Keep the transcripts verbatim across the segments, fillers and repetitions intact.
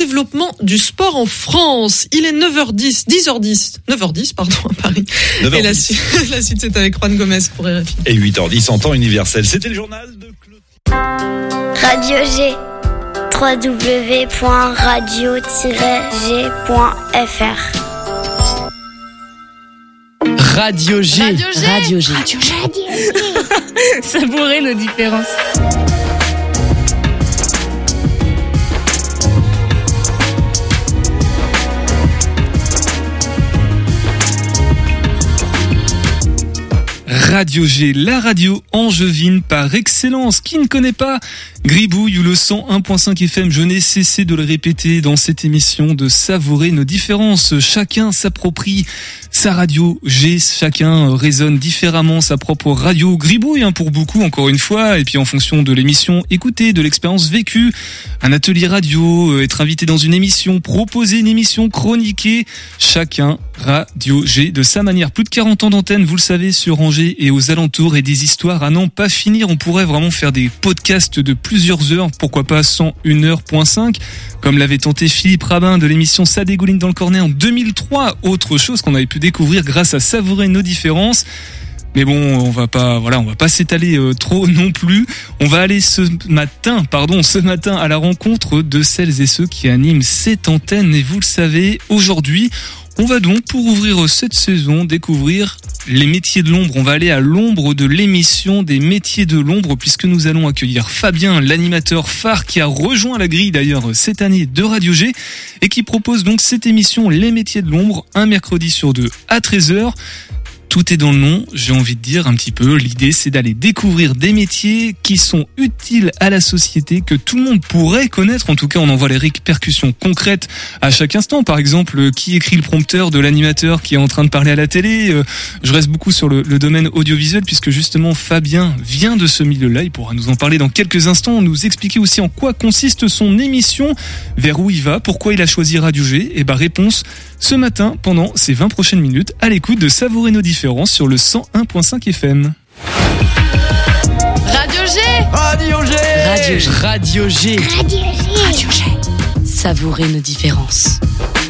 développement du sport en France. Il est neuf heures dix, dix heures dix, neuf heures dix, pardon, à Paris. neuf heures dix. Et la suite, la suite, c'est avec Juan Gomez pour R F I. Et huit heures dix en temps universel. C'était le journal de Claude. Radio G. w w w point radio tiret g point f r. Radio G. Radio G. Radio G. Radio G. Savourer nos différences. Radio G, la radio angevine par excellence. Qui ne connaît pas Gribouille ou le cent un virgule cinq F M? Je n'ai cessé de le répéter dans cette émission, de savourer nos différences. Chacun s'approprie sa radio G, chacun résonne différemment sa propre radio Gribouille, hein, pour beaucoup, encore une fois, et puis en fonction de l'émission écoutée, de l'expérience vécue, un atelier radio, être invité dans une émission, proposer une émission, chroniquer, chacun Radio G de sa manière. Plus de quarante ans d'antenne, vous le savez, sur Angers et aux alentours, et des histoires à n'en pas finir. On pourrait vraiment faire des podcasts de plusieurs heures, pourquoi pas cent une heure point cinq, comme l'avait tenté Philippe Rabin de l'émission Ça dégouline dans le cornet en deux mille trois, autre chose qu'on avait pu découvrir grâce à Savourer nos différences. Mais bon, on va pas, voilà, on va pas s'étaler euh, trop non plus. On va aller ce matin, pardon, ce matin à la rencontre de celles et ceux qui animent cette antenne. Et vous le savez, aujourd'hui, on va donc, pour ouvrir cette saison, découvrir les métiers de l'ombre. On va aller à l'ombre de l'émission des métiers de l'ombre, puisque nous allons accueillir Fabien, l'animateur phare qui a rejoint la grille d'ailleurs cette année de Radio G et qui propose donc cette émission Les métiers de l'ombre, un mercredi sur deux à treize heures. Tout est dans le nom, j'ai envie de dire un petit peu. L'idée, c'est d'aller découvrir des métiers qui sont utiles à la société, que tout le monde pourrait connaître. En tout cas, on en voit les répercussions concrètes à chaque instant. Par exemple, qui écrit le prompteur de l'animateur qui est en train de parler à la télé. Je reste beaucoup sur le, le domaine audiovisuel, puisque justement Fabien vient de ce milieu-là. Il pourra nous en parler dans quelques instants, nous expliquer aussi en quoi consiste son émission, vers où il va, pourquoi il a choisi Radio G. Et bah, réponse ce matin pendant ces vingt prochaines minutes à l'écoute de Savourer nos différences sur le cent un virgule cinq F M. Radio G. Radio G. Radio G. Radio G. Radio G. Radio G. Savourer nos différences.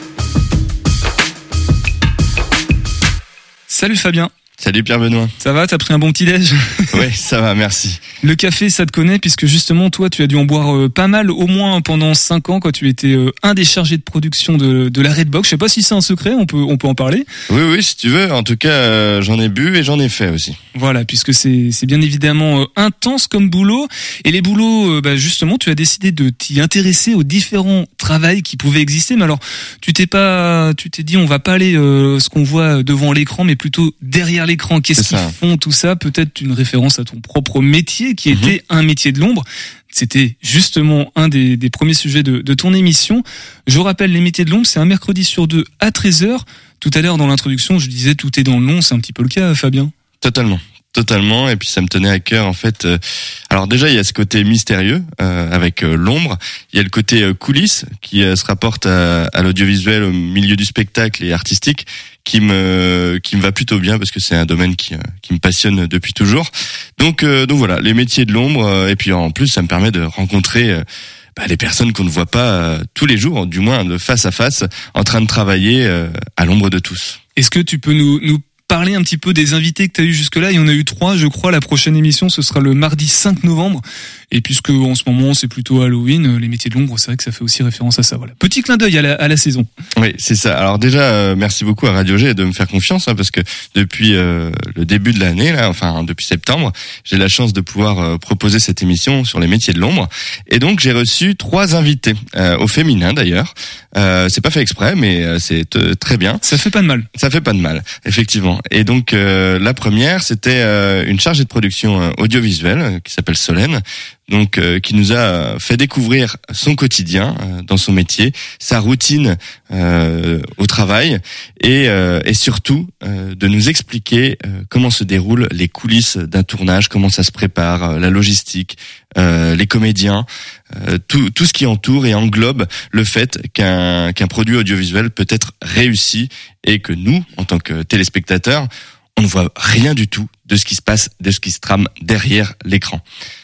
Salut Fabien. Salut Pierre-Benoît. Ça va, t'as pris un bon petit déj? Oui, ça va, merci. Le café, ça te connaît, puisque justement, toi, tu as dû en boire euh, pas mal, au moins pendant cinq ans, quand tu étais euh, un des chargés de production de, de la Redbox. Je sais pas si c'est un secret, on peut, on peut en parler. Oui, oui, si tu veux. En tout cas, euh, j'en ai bu et j'en ai fait aussi. Voilà, puisque c'est, c'est bien évidemment euh, intense comme boulot. Et les boulots, euh, bah, justement, tu as décidé de t'y intéresser aux différents travails qui pouvaient exister. Mais alors, tu t'es pas, tu t'es dit, on va pas aller euh, ce qu'on voit devant l'écran, mais plutôt derrière l'écran. Qu'est-ce qu'ils font, tout ça? Peut-être une référence à ton propre métier, qui était mmh. un métier de l'ombre. C'était justement un des, des premiers sujets de, de ton émission. Je rappelle, les métiers de l'ombre, c'est un mercredi sur deux à treize heures. Tout à l'heure, dans l'introduction, je disais tout est dans le nom. C'est un petit peu le cas, Fabien? Totalement. Totalement, et puis ça me tenait à cœur en fait. Euh, alors déjà il y a ce côté mystérieux euh, avec euh, l'ombre, il y a le côté euh, coulisses qui euh, se rapporte à, à l'audiovisuel, au milieu du spectacle et artistique, qui me qui me va plutôt bien parce que c'est un domaine qui euh, qui me passionne depuis toujours. Donc euh, donc voilà, les métiers de l'ombre, euh, et puis en plus ça me permet de rencontrer euh, bah, les personnes qu'on ne voit pas euh, tous les jours, du moins de face à face, en train de travailler euh, à l'ombre de tous. Est-ce que tu peux nous nous parler un petit peu des invités que tu as eu jusque-là? Il y en a eu trois, je crois. La prochaine émission, ce sera le mardi cinq novembre. Et puisque en ce moment, c'est plutôt Halloween, les métiers de l'ombre, c'est vrai que ça fait aussi référence à ça. Voilà. Petit clin d'œil à la, à la saison. Oui, c'est ça. Alors déjà, euh, merci beaucoup à Radio G de me faire confiance, hein, parce que depuis euh, le début de l'année, là, enfin depuis septembre, j'ai la chance de pouvoir euh, proposer cette émission sur les métiers de l'ombre. Et donc, j'ai reçu trois invités, euh, au féminin d'ailleurs. Euh, c'est pas fait exprès, mais euh, c'est euh, très bien. Ça fait pas de mal. Ça fait pas de mal, effectivement. Et donc, euh, la première, c'était euh, une chargée de production euh, audiovisuelle euh, qui s'appelle Solène. Donc euh, qui nous a fait découvrir son quotidien euh, dans son métier, sa routine euh, au travail et, euh, et surtout euh, de nous expliquer euh, comment se déroulent les coulisses d'un tournage, comment ça se prépare, euh, la logistique, euh, les comédiens, euh, tout, tout ce qui entoure et englobe le fait qu'un, qu'un produit audiovisuel peut être réussi et que nous, en tant que téléspectateurs, on ne voit rien du tout de ce qui se passe, de ce qui se trame derrière l'écran.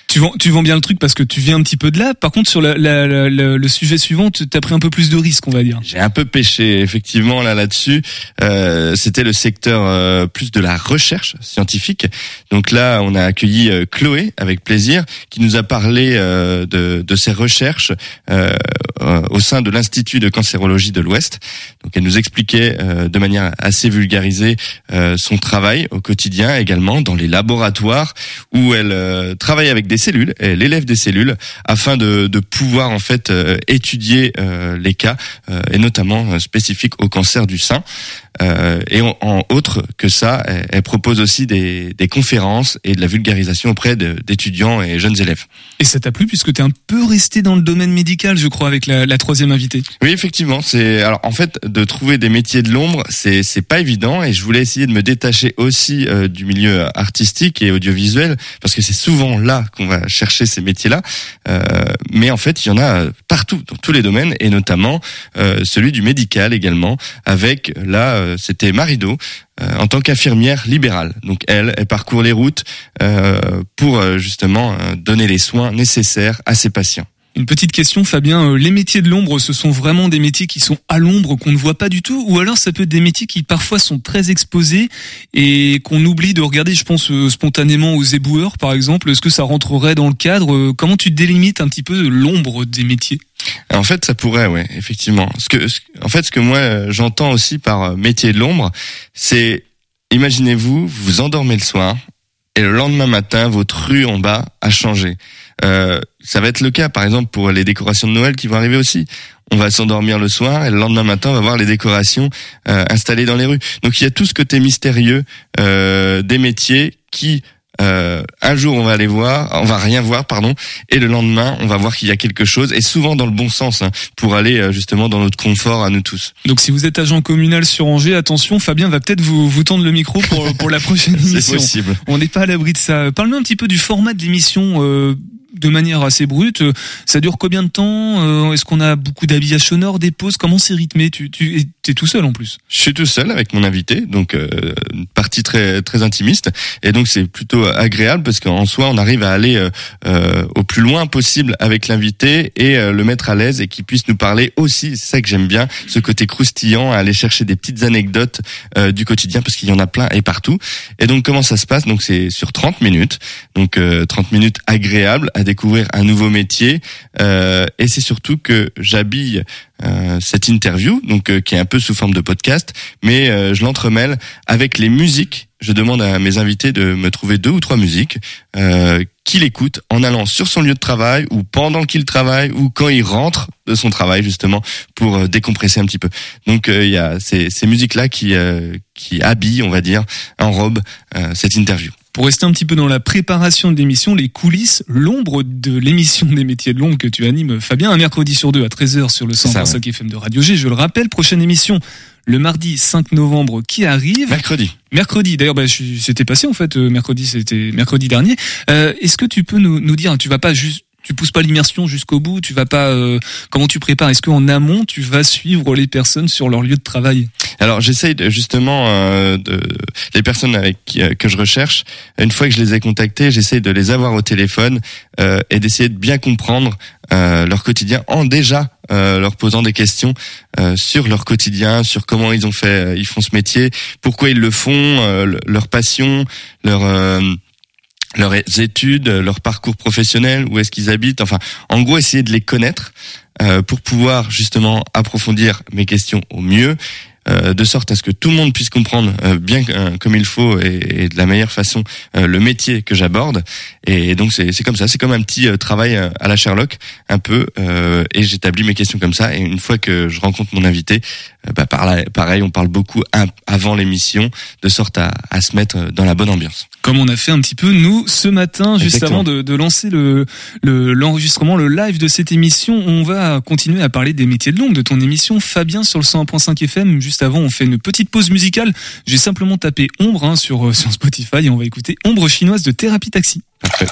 Tu vends, tu vends bien le truc parce que tu viens un petit peu de là. Par contre, sur la, la, la, la, le sujet suivant, tu as pris un peu plus de risques, on va dire. J'ai un peu pêché, effectivement, là, là-dessus. Euh, c'était le secteur euh, plus de la recherche scientifique. Donc là, on a accueilli euh, Chloé, avec plaisir, qui nous a parlé euh, de, de ses recherches euh, euh, au sein de l'Institut de cancérologie de l'Ouest. Donc elle nous expliquait euh, de manière assez vulgarisée euh, son travail au quotidien, également dans les laboratoires où elle euh, travaille avec des cellules, elle élève des cellules afin de, de pouvoir en fait euh, étudier euh, les cas euh, et notamment euh, spécifiques au cancer du sein. Euh, et en, en autre que ça, elle, elle propose aussi des, des conférences et de la vulgarisation auprès de, d'étudiants et jeunes élèves. Et ça t'a plu puisque t'es un peu resté dans le domaine médical, je crois, avec la, la troisième invitée. Oui, effectivement. C'est alors en fait de trouver des métiers de l'ombre, c'est c'est pas évident et je voulais essayer de me détacher aussi euh, du milieu artistique et audiovisuel parce que c'est souvent là qu'on va chercher ces métiers-là. Euh, mais en fait, il y en a partout dans tous les domaines et notamment euh, celui du médical également. Avec là, euh, c'était Marido. Euh, en tant qu'infirmière libérale. Donc elle, elle parcourt les routes euh, pour euh, justement euh, donner les soins nécessaires à ses patients. Une petite question, Fabien, les métiers de l'ombre, ce sont vraiment des métiers qui sont à l'ombre, qu'on ne voit pas du tout, ou alors ça peut être des métiers qui parfois sont très exposés et qu'on oublie de regarder, je pense spontanément aux éboueurs par exemple. Est-ce que ça rentrerait dans le cadre? Comment tu délimites un petit peu l'ombre des métiers? En fait, ça pourrait, ouais, effectivement. Ce que, ce, en fait, ce que moi j'entends aussi par métier de l'ombre, c'est, imaginez-vous, vous vous endormez le soir et le lendemain matin, votre rue en bas a changé. Euh, ça va être le cas, par exemple, pour les décorations de Noël qui vont arriver aussi. On va s'endormir le soir et le lendemain matin, on va voir les décorations euh, installées dans les rues. Donc, il y a tout ce côté mystérieux euh, des métiers qui Euh, un jour on va aller voir, on va rien voir, pardon, et le lendemain on va voir qu'il y a quelque chose, et souvent dans le bon sens, hein, pour aller euh, justement dans notre confort à nous tous. Donc si vous êtes agent communal sur Angers, attention, Fabien va peut-être vous vous tendre le micro pour pour la prochaine émission. C'est possible. On n'est pas à l'abri de ça. Parle-nous un petit peu du format de l'émission. Euh, de manière assez brute, ça dure combien de temps? Est-ce qu'on a beaucoup d'habillage sonore, des pauses? Comment c'est rythmé? Tu tu es tout seul en plus? Je suis tout seul avec mon invité, donc euh, une partie très très intimiste, et donc c'est plutôt agréable parce qu'en soi on arrive à aller euh, euh, au plus loin possible avec l'invité et euh, le mettre à l'aise et qu'il puisse nous parler aussi. C'est ça que j'aime bien, ce côté croustillant, à aller chercher des petites anecdotes euh, du quotidien parce qu'il y en a plein et partout. Et donc comment ça se passe? Donc c'est sur trente minutes, donc euh, trente minutes agréables à découvrir un nouveau métier, euh, et c'est surtout que j'habille euh, cette interview, donc euh, qui est un peu sous forme de podcast, mais euh, je l'entremêle avec les musiques. Je demande à mes invités de me trouver deux ou trois musiques euh, qu'il écoute en allant sur son lieu de travail ou pendant qu'il travaille ou quand il rentre de son travail, justement, pour euh, décompresser un petit peu. Donc il euh, y a ces, ces musiques-là qui, euh, qui habillent, on va dire, enrobent euh, cette interview. Pour rester un petit peu dans la préparation de l'émission, les coulisses, l'ombre de l'émission des métiers de l'ombre que tu animes, Fabien, un mercredi sur deux à treize heures sur le cent vingt-cinq F M de Radio G. Je le rappelle, prochaine émission le mardi cinq novembre qui arrive. Mercredi. Mercredi. D'ailleurs, bah, je, c'était passé en fait. Euh, mercredi, c'était mercredi dernier. Euh, est-ce que tu peux nous, nous dire, tu vas pas juste Tu pousses pas l'immersion jusqu'au bout, tu vas pas. Euh, comment tu prépares? Est-ce qu'en amont, tu vas suivre les personnes sur leur lieu de travail? Alors, j'essaye de, justement euh, de les personnes avec qui, euh, que je recherche. Une fois que je les ai contactées, j'essaye de les avoir au téléphone euh, et d'essayer de bien comprendre euh, leur quotidien en déjà euh, leur posant des questions euh, sur leur quotidien, sur comment ils ont fait, euh, ils font ce métier, pourquoi ils le font, euh, leur passion, leur euh, leurs études, leur parcours professionnel, où est-ce qu'ils habitent, enfin, en gros, essayer de les connaître euh, pour pouvoir justement approfondir mes questions au mieux, euh, de sorte à ce que tout le monde puisse comprendre euh, bien euh, comme il faut et, et de la meilleure façon euh, le métier que j'aborde. Et donc c'est, c'est comme ça, c'est comme un petit euh, travail à la Sherlock, un peu, euh, et j'établis mes questions comme ça. Et une fois que je rencontre mon invité, euh, bah par là, pareil, on parle beaucoup un, avant l'émission, de sorte à, à se mettre dans la bonne ambiance. Comme on a fait un petit peu nous ce matin, juste Exactement. avant de, de lancer le, le l'enregistrement, le live de cette émission, on va continuer à parler des métiers de l'ombre de ton émission, Fabien, sur le cent un point cinq F M. Juste avant, on fait une petite pause musicale. J'ai simplement tapé Ombre hein, sur sur Spotify et on va écouter Ombre chinoise de Thérapie Taxi. Parfait.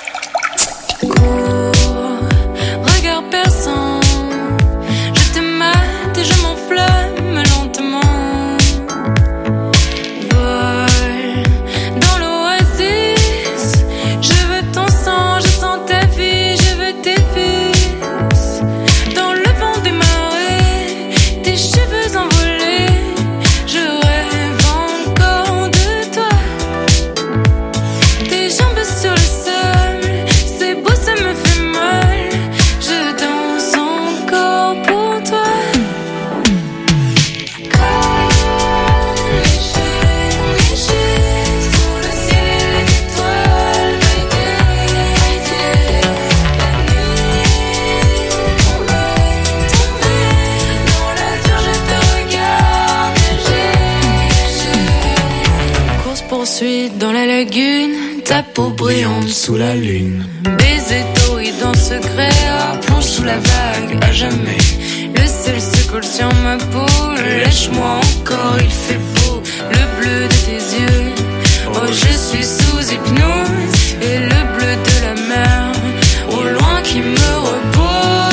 Regard perçant, je te mate et je m'enflamme lentement. Vol dans l'oasis, je veux ton sang, je sens lagune, ta peau brillante sous la lune. Baiser torride en secret, à plonge sous la vague, à jamais. Le sel se colle sur ma peau, lèche-moi encore, il fait beau. Le bleu de tes yeux, oh je suis sous hypnose. Et le bleu de la mer, au loin qui me repose.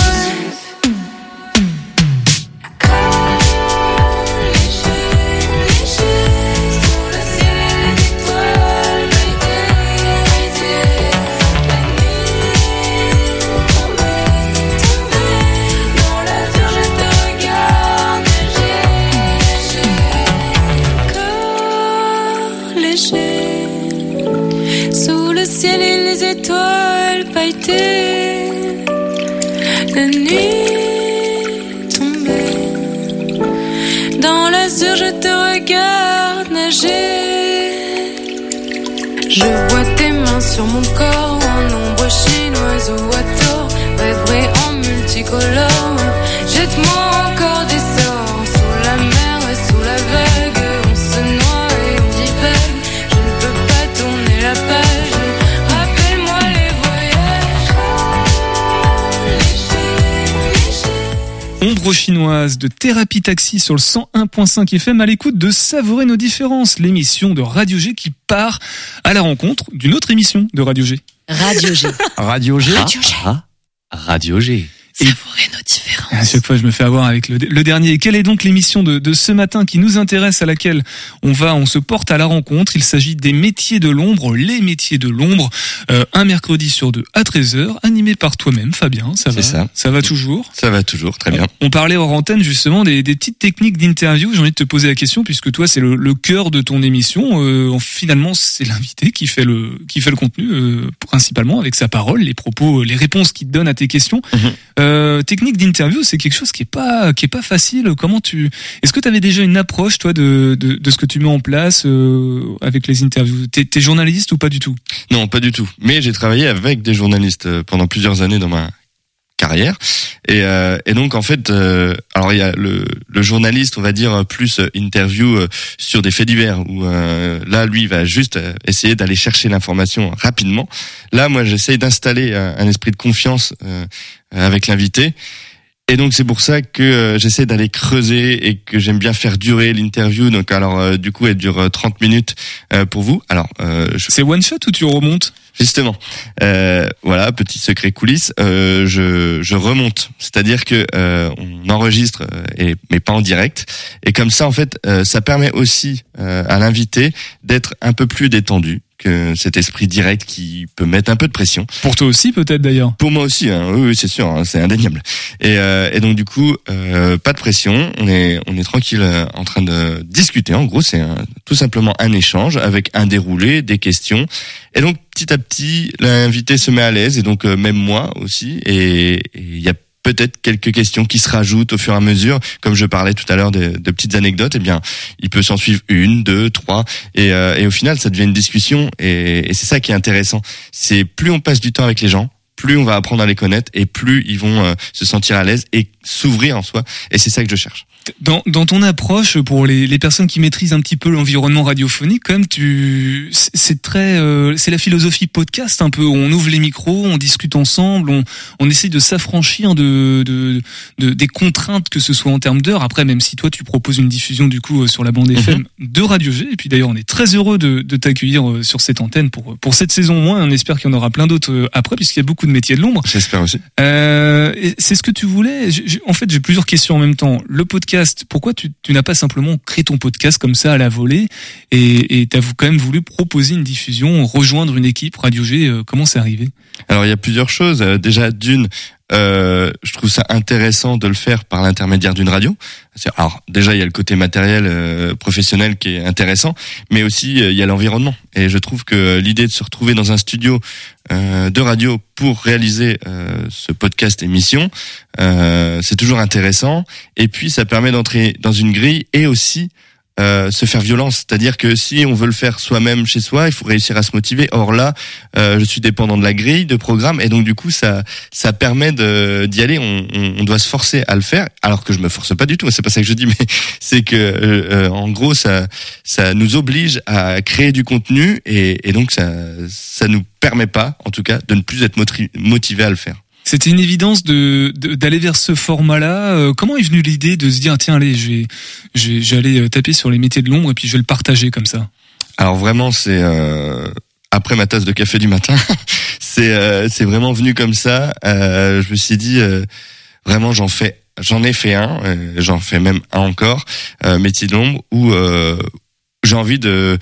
Sous le ciel et les étoiles pailletées, la nuit tombée. Dans l'azur je te regarde nager. Je vois tes mains sur mon corps, en ombre chinoise ou à tort, rêverie en multicolore. Jette-moi encore des sorts, sous la mer et sous la vague, on se noie et on divague. Je ne peux pas tourner la page, rappelle-moi les voyages. Ombre chinoise de Thérapie Taxi sur le cent un virgule cinq F M à l'écoute de Savourer nos différences, l'émission de Radio G qui part à la rencontre d'une autre émission de Radio G. Radio G. Radio G. Radio G. Ah, Radio G. Savourer nos différences. À chaque fois, je me fais avoir avec le, le dernier. Quelle est donc l'émission de, de ce matin qui nous intéresse, à laquelle on va, on se porte à la rencontre? Il s'agit des métiers de l'ombre, les métiers de l'ombre, euh, un mercredi sur deux à treize heures, animé par toi-même, Fabien. Ça va? C'est ça. Ça va toujours? Ça va toujours, très bien. On parlait hors antenne justement des, des petites techniques d'interview. J'ai envie de te poser la question, puisque toi, c'est le, le cœur de ton émission. Euh, finalement, c'est l'invité qui fait le, qui fait le contenu, euh, principalement avec sa parole, les propos, les réponses qu'il te donne à tes questions. Mmh. Euh, technique d'interview, c'est quelque chose qui est pas qui est pas facile. Comment tu Est-ce que tu avais déjà une approche toi de, de de ce que tu mets en place euh, avec les interviews? T'es, t'es journaliste ou pas du tout? Non, pas du tout. Mais j'ai travaillé avec des journalistes pendant plusieurs années dans ma carrière et euh, et donc en fait euh, alors il y a le le journaliste, on va dire plus interview euh, sur des faits divers où euh, là lui il va juste euh, essayer d'aller chercher l'information rapidement. Là moi j'essaye d'installer un, un esprit de confiance euh, avec l'invité. Et donc c'est pour ça que euh, j'essaie d'aller creuser et que j'aime bien faire durer l'interview. Donc alors euh, du coup elle dure trente minutes euh, pour vous. Alors euh, je... c'est one shot ou tu remontes? Justement, euh, voilà, petit secret coulisses, euh, je, je remonte, c'est-à-dire que euh, on enregistre, euh, et, mais pas en direct, et comme ça en fait, euh, ça permet aussi euh, à l'invité d'être un peu plus détendu que cet esprit direct qui peut mettre un peu de pression. Pour toi aussi peut-être d'ailleurs. Pour moi aussi, hein, oui, oui c'est sûr, hein, c'est indéniable. Et, euh, et donc du coup, euh, pas de pression, on est on est tranquille euh, en train de discuter. En gros, c'est un, tout simplement un échange avec un déroulé, des questions, et donc petit à petit, l'invité se met à l'aise, et donc euh, même moi aussi, et il y a peut-être quelques questions qui se rajoutent au fur et à mesure. Comme je parlais tout à l'heure de, de petites anecdotes, eh bien, il peut s'en suivre une, deux, trois, et, euh, et au final, ça devient une discussion, et, et c'est ça qui est intéressant. C'est plus on passe du temps avec les gens, plus on va apprendre à les connaître, et plus ils vont euh, se sentir à l'aise et s'ouvrir en soi, et c'est ça que je cherche. Dans, dans ton approche, pour les, les personnes qui maîtrisent un petit peu l'environnement radiophonique, quand même, tu, c'est, c'est très, euh, c'est la philosophie podcast un peu. On ouvre les micros, on discute ensemble, on, on essaye de s'affranchir de, de, de, des contraintes, que ce soit en termes d'heures. Après, même si toi tu proposes une diffusion du coup sur la bande F M mm-hmm. de Radio G, et puis d'ailleurs on est très heureux de, de t'accueillir sur cette antenne pour pour cette saison au moins. On espère qu'il y en aura plein d'autres après, puisqu'il y a beaucoup de métiers de l'ombre. J'espère aussi. Euh, c'est ce que tu voulais. J'ai, en fait, j'ai plusieurs questions en même temps. Le podcast. Pourquoi tu, tu n'as pas simplement créé ton podcast comme ça à la volée et tu as quand même voulu proposer une diffusion, rejoindre une équipe Radio G? Comment c'est arrivé? Alors il y a plusieurs choses. Déjà d'une, euh, je trouve ça intéressant de le faire par l'intermédiaire d'une radio. Alors déjà il y a le côté matériel euh, professionnel qui est intéressant, mais aussi euh, il y a l'environnement. Et je trouve que l'idée de se retrouver dans un studio euh, de radio pour réaliser euh, ce podcast émission, euh, c'est toujours intéressant. Et puis ça permet d'entrer dans une grille et aussi euh, se faire violence. C'est-à-dire que si on veut le faire soi-même chez soi, il faut réussir à se motiver. Or là, euh, je suis dépendant de la grille de programme et donc du coup ça ça permet de d'y aller. On, on, on doit se forcer à le faire, alors que je me force pas du tout. C'est pas ça que je dis, mais c'est que euh, en gros ça ça nous oblige à créer du contenu et, et donc ça ça nous permet pas, en tout cas, de ne plus être motivé à le faire. C'était une évidence de, de d'aller vers ce format-là. Euh, comment est venue l'idée de se dire tiens allez je vais je vais j'allais taper sur les métiers de l'ombre et puis je vais le partager comme ça? Alors vraiment c'est euh, après ma tasse de café du matin, c'est euh, c'est vraiment venu comme ça. Euh, je me suis dit euh, vraiment j'en fais j'en ai fait un, euh, j'en fais même un encore, euh, métier de l'ombre où euh, j'ai envie de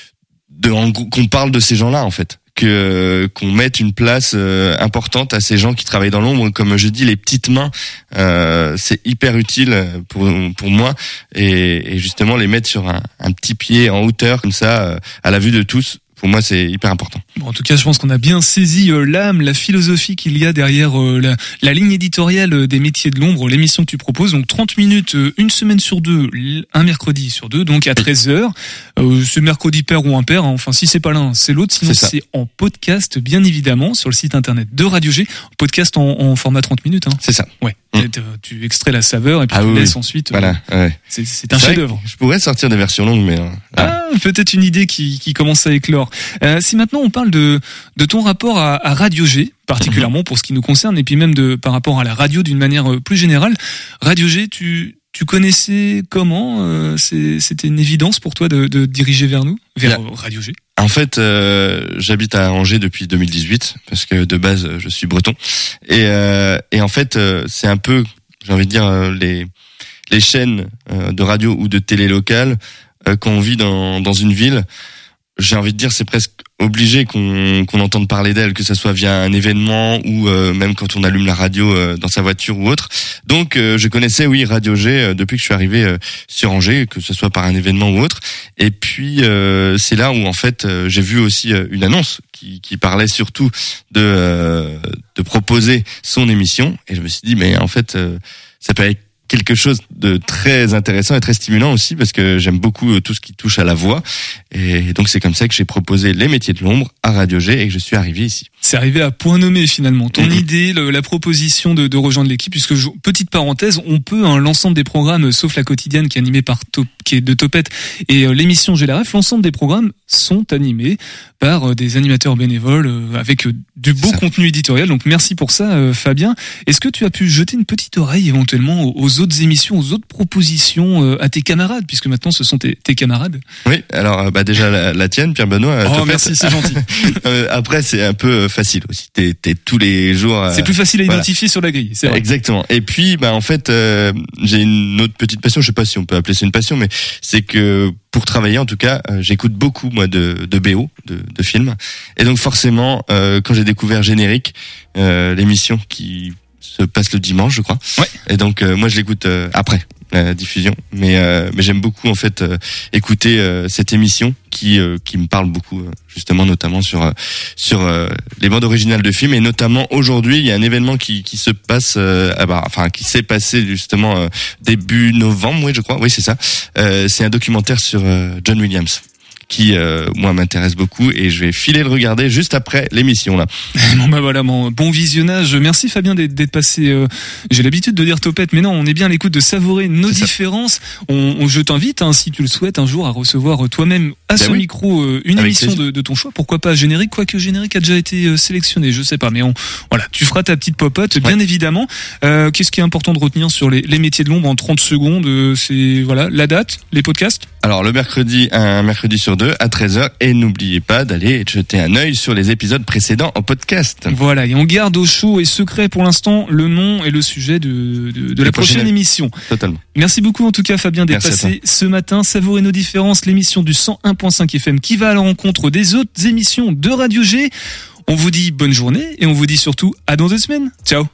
de en, qu'on parle de ces gens-là en fait. Que qu'on mette une place euh, importante à ces gens qui travaillent dans l'ombre, comme je dis, les petites mains, euh, c'est hyper utile pour pour moi et, et justement les mettre sur un, un petit pied en hauteur comme ça, euh, à la vue de tous. Pour moi, c'est hyper important. Bon, en tout cas, je pense qu'on a bien saisi euh, l'âme, la philosophie qu'il y a derrière euh, la, la ligne éditoriale euh, des métiers de l'ombre, l'émission que tu proposes. Donc trente minutes, euh, une semaine sur deux, un mercredi sur deux, donc à treize heures. Euh, c'est mercredi pair ou impair, hein. Enfin, si c'est pas l'un, c'est l'autre. Sinon, c'est, c'est en podcast, bien évidemment, sur le site internet de Radio G. Podcast en, en format trente minutes. Hein. C'est ça. Ouais. Mmh. Tu extrais la saveur et puis ah, tu oui, laisses oui. ensuite. Voilà. Euh, ouais. C'est, c'est un c'est chef-d'œuvre. Je pourrais sortir des versions longues, mais euh, ah, peut-être une idée qui, qui commence à éclore. Euh, si maintenant on parle de de ton rapport à, à Radio G, particulièrement mmh. pour ce qui nous concerne, et puis même de par rapport à la radio d'une manière plus générale, Radio G, tu tu connaissais comment euh, c'est, C'était une évidence pour toi de, de diriger vers nous, vers yeah. Radio G? En fait, euh, j'habite à Angers depuis deux mille dix-huit parce que de base je suis breton et euh, et en fait euh, c'est un peu, j'ai envie de dire, euh, les les chaînes euh, de radio ou de télé locale euh, quand on vit dans dans une ville. J'ai envie de dire, c'est presque obligé qu'on qu'on entende parler d'elle, que ça soit via un événement ou euh, même quand on allume la radio euh, dans sa voiture ou autre. Donc euh, je connaissais oui Radio G euh, depuis que je suis arrivé euh, sur Angers, que ce soit par un événement ou autre. Et puis euh, c'est là où en fait euh, j'ai vu aussi euh, une annonce qui qui parlait surtout de euh, de proposer son émission et je me suis dit mais en fait euh, ça peut être quelque chose de très intéressant et très stimulant aussi parce que j'aime beaucoup tout ce qui touche à la voix et donc c'est comme ça que j'ai proposé les métiers de l'ombre à Radio G et que je suis arrivé ici. C'est arrivé à point nommé finalement. Ton mmh. idée, le, la proposition de, de rejoindre l'équipe, puisque je, petite parenthèse, on peut hein, l'ensemble des programmes, sauf la quotidienne qui est animée par Top, qui est de Topette et euh, l'émission J'ai la Ref, l'ensemble des programmes sont animés par euh, des animateurs bénévoles euh, avec euh, du beau contenu éditorial. Donc merci pour ça, euh, Fabien. Est-ce que tu as pu jeter une petite oreille éventuellement aux, aux autres émissions, aux autres propositions, euh, à tes camarades, puisque maintenant ce sont tes, tes camarades? Oui, alors bah déjà la, la tienne, Pierre Benoît. Oh Topette. Merci, c'est gentil. euh, après c'est un peu facile aussi. T'es, t'es tous les jours. Euh, c'est plus facile à voilà. identifier sur la grille. C'est vrai. Exactement. Et puis, bah en fait, euh, j'ai une autre petite passion. Je sais pas si on peut appeler ça une passion, mais c'est que pour travailler, en tout cas, euh, j'écoute beaucoup moi de, de B O, de, de films. Et donc forcément, euh, quand j'ai découvert Générique, euh, l'émission qui se passe le dimanche, je crois. Ouais. Et donc euh, moi je l'écoute euh, après la diffusion, mais euh, mais j'aime beaucoup en fait euh, écouter euh, cette émission qui euh, qui me parle beaucoup euh, justement notamment sur euh, sur euh, les bandes originales de films et notamment aujourd'hui il y a un événement qui qui se passe euh, ah bah, enfin qui s'est passé justement euh, début novembre, oui je crois, oui c'est ça. Euh, c'est un documentaire sur euh, John Williams qui euh, moi m'intéresse beaucoup et je vais filer le regarder juste après l'émission là. Bon bah voilà, mon bon visionnage. Merci Fabien d'être, d'être passé. Euh, j'ai l'habitude de dire Topette, mais non, on est bien à l'écoute de savourer nos c'est différences. On, on, je t'invite, hein, si tu le souhaites, un jour à recevoir toi-même à ben ce oui. micro euh, une Avec émission de, de ton choix. Pourquoi pas Générique, quoique Générique a déjà été euh, sélectionné, je sais pas, mais on, voilà, tu feras ta petite popote, bien ouais. évidemment. Euh, qu'est-ce qui est important de retenir sur les, les métiers de l'ombre en trente secondes euh, c'est voilà la date, les podcasts. Alors le mercredi, un mercredi sur deux à treize heures et n'oubliez pas d'aller jeter un œil sur les épisodes précédents en podcast. Voilà, et on garde au chaud et secret pour l'instant le nom et le sujet de, de, de la prochaine, prochaine émission. Totalement. Merci beaucoup en tout cas Fabien d'être Merci passé ce matin. Savourer nos différences, l'émission du cent un point cinq F M qui va à la rencontre des autres émissions de Radio G. On vous dit bonne journée et on vous dit surtout à dans deux semaines. Ciao.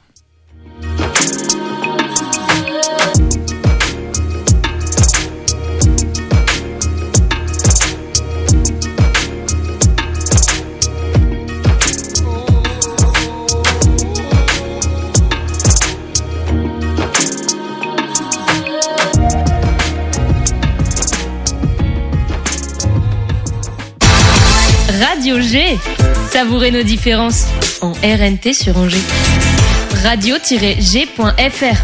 Radio G. Savourez nos différences en R N T sur Angers. radio tiret g point f r.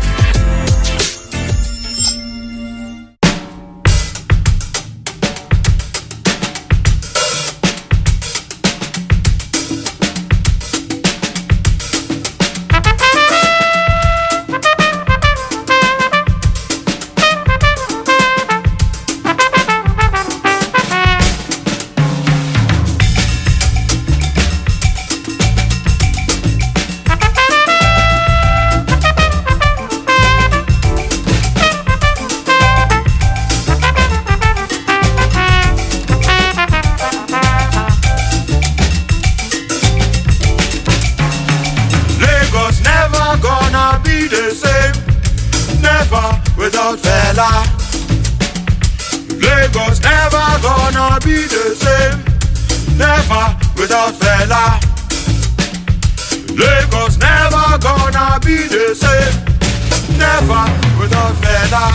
Without Fela, Lagos never gonna be the same. Never without Fela, Lagos never gonna be the same. Never without Fela.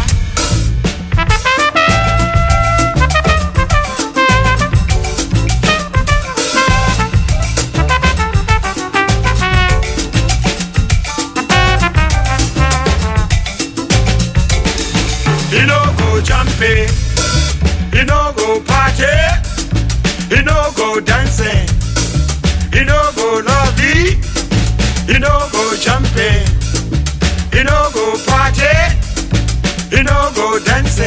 You no go jumping, you no go party, you no go dancing, you no go lovey, you no go jumping, you no go party, you no go dancing.